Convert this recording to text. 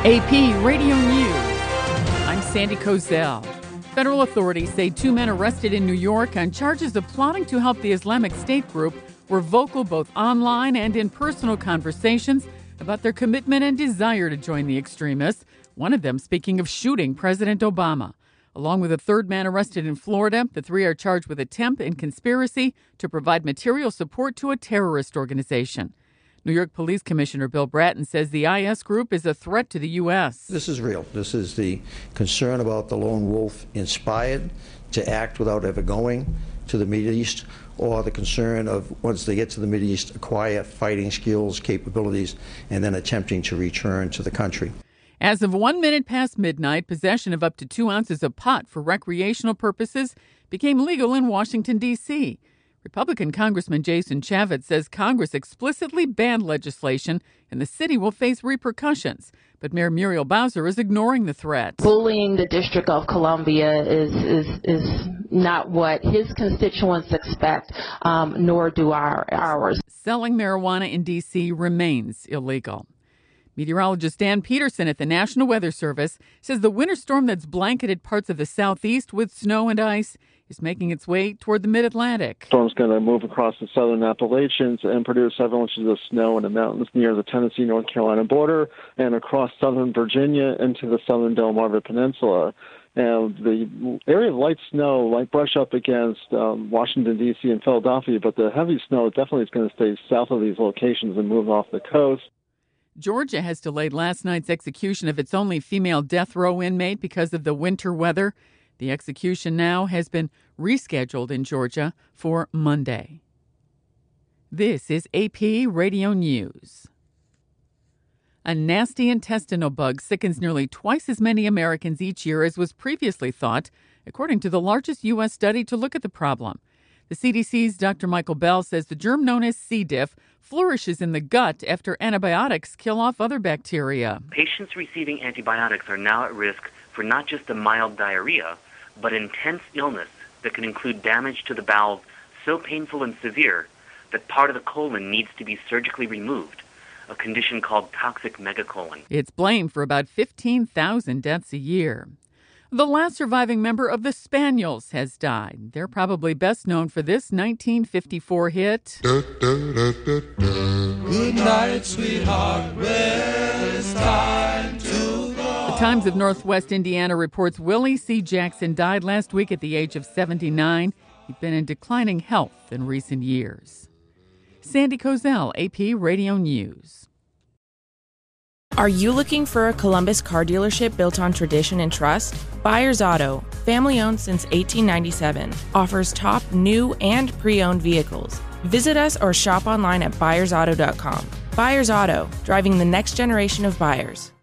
AP Radio News. I'm Sandy Kozel. Federal authorities say 2 men arrested in New York on charges of plotting to help the Islamic State group were vocal both online and in personal conversations about their commitment and desire to join the extremists, one of them speaking of shooting President Obama. Along with a third man arrested in Florida, the three are charged with attempt and conspiracy to provide material support to a terrorist organization. New York Police Commissioner Bill Bratton says the IS group is a threat to the U.S. This is real. This is the concern about the lone wolf inspired to act without ever going to the Middle East, or the concern of, once they get to the Middle East, acquire fighting skills, capabilities, and then attempting to return to the country. As of 1 minute past midnight, possession of up to 2 ounces of pot for recreational purposes became legal in Washington, D.C. Republican Congressman Jason Chaffetz says Congress explicitly banned legislation and the city will face repercussions. But Mayor Muriel Bowser is ignoring the threat. Bullying the District of Columbia is not what his constituents expect, nor do ours. Selling marijuana in D.C. remains illegal. Meteorologist Dan Peterson at the National Weather Service says the winter storm that's blanketed parts of the southeast with snow and ice is making its way toward the mid-Atlantic. The storm's going to move across the southern Appalachians and produce several inches of snow in the mountains near the Tennessee-North Carolina border and across southern Virginia into the southern Delmarva Peninsula. And the area of light snow might brush up against Washington, D.C. and Philadelphia, but the heavy snow definitely is going to stay south of these locations and move off the coast. Georgia has delayed last night's execution of its only female death row inmate because of the winter weather. The execution now has been rescheduled in Georgia for Monday. This is AP Radio News. A nasty intestinal bug sickens nearly twice as many Americans each year as was previously thought, according to the largest U.S. study to look at the problem. The CDC's Dr. Michael Bell says the germ known as C. diff flourishes in the gut after antibiotics kill off other bacteria. Patients receiving antibiotics are now at risk for not just a mild diarrhea, but intense illness that can include damage to the bowels so painful and severe that part of the colon needs to be surgically removed, a condition called toxic megacolon. It's blamed for about 15,000 deaths a year. The last surviving member of the Spaniels has died. They're probably best known for this 1954 hit. Good night, sweetheart. Well, it's time to go. The Times of Northwest Indiana reports Willie C. Jackson died last week at the age of 79. He'd been in declining health in recent years. Sandy Kozel, AP Radio News. Are you looking for a Columbus car dealership built on tradition and trust? Byers Auto, family-owned since 1897, offers top new and pre-owned vehicles. Visit us or shop online at buyersauto.com. Byers Auto, driving the next generation of buyers.